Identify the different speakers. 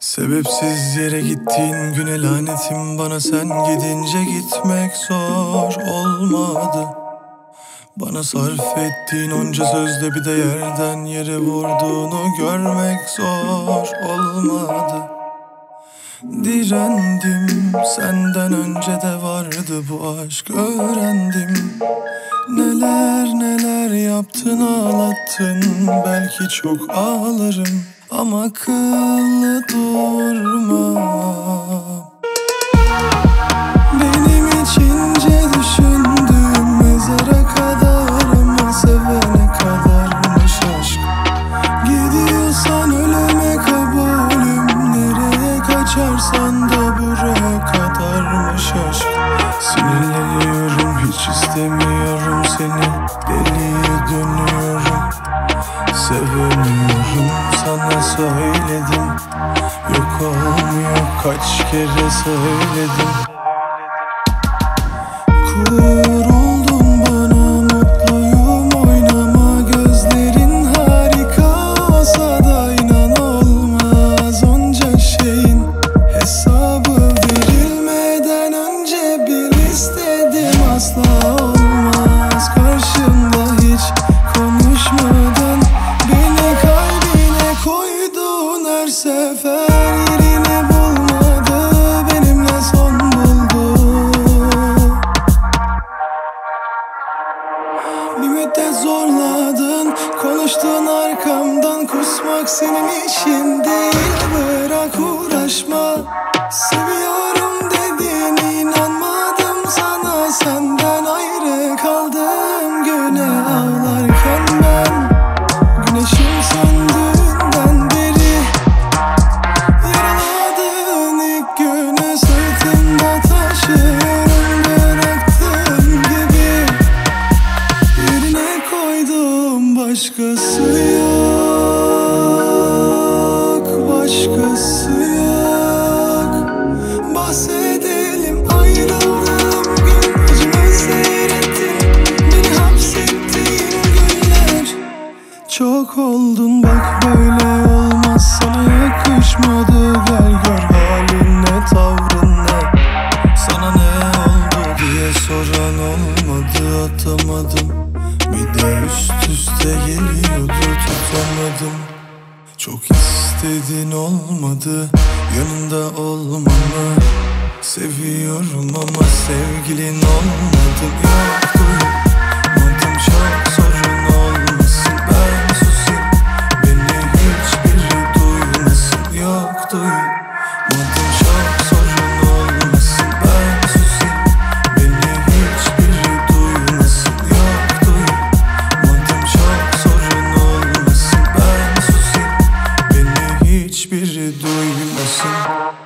Speaker 1: Sebepsiz yere gittiğin güne lanetim bana, sen gidince gitmek zor olmadı. Bana sarf ettiğin onca sözde bir de yerden yere vurduğunu görmek zor olmadı. Direndim, senden önce de vardı bu aşk, öğrendim. Neler neler yaptın, ağlattın, belki çok ağlarım ama akıllı durma. Benim içince düşündüğüm mezara kadar ama sevene kadarmış aşk. Gidiyorsan ölüme kabulüm, nereye kaçarsan da buraya kadarmış aşk. Sinirleniyorum, hiç istemiyorum seni, deliye dönüyorum. Sevemiyorum, sana söyledim, yok olmuyor, kaç kere söyledim. Kuruldun bana, mutluyum, oynama, gözlerin harika olsa da inan olmaz. Onca şeyin hesabı verilmeden önce bil istedim, asla olmaz. Karşımda hiç konuşmadan beni kalbine koydun her sefer. Yerini bulmadı, benimle son buldu. Bir müddet zorladın, konuştun arkamdan, kusmak senin işin değil, bırak uğraşma. Seviyorum dedin, inanmadım sana, senden ayrı kaldım güne ağlarken ben. Güneşim söndüğünden beri yaraladığın ilk günü sırtımda taşıyorum, bıraktığım gibi. Yerine koydum, başkası yok, başkası yok. Bahsedelim ayrıldığım gün, acımı seyrettin, beni hapsettiğin günler. Çok oldun bak, böyle olmaz, sana yakışmadı. Gel gör halin ne, tavrın ne. Sana ne oldu diye soran olmadı, atamadım. Bir de üst üste geliyordu, tutamadım. Çok istedin, olmadı, yanında olmamı. Seviyorum ama sevgilin olmadım. Yok duymadım, çok sorun olmasın, ben susayım, beni hiçbiri duymasın. Yok duymadım, çok sorun olmasın, ben susayım, beni hiçbiri duymasın. Yok duymadım, çok sorun olmasın, ben susayım, beni hiçbiri duymasın.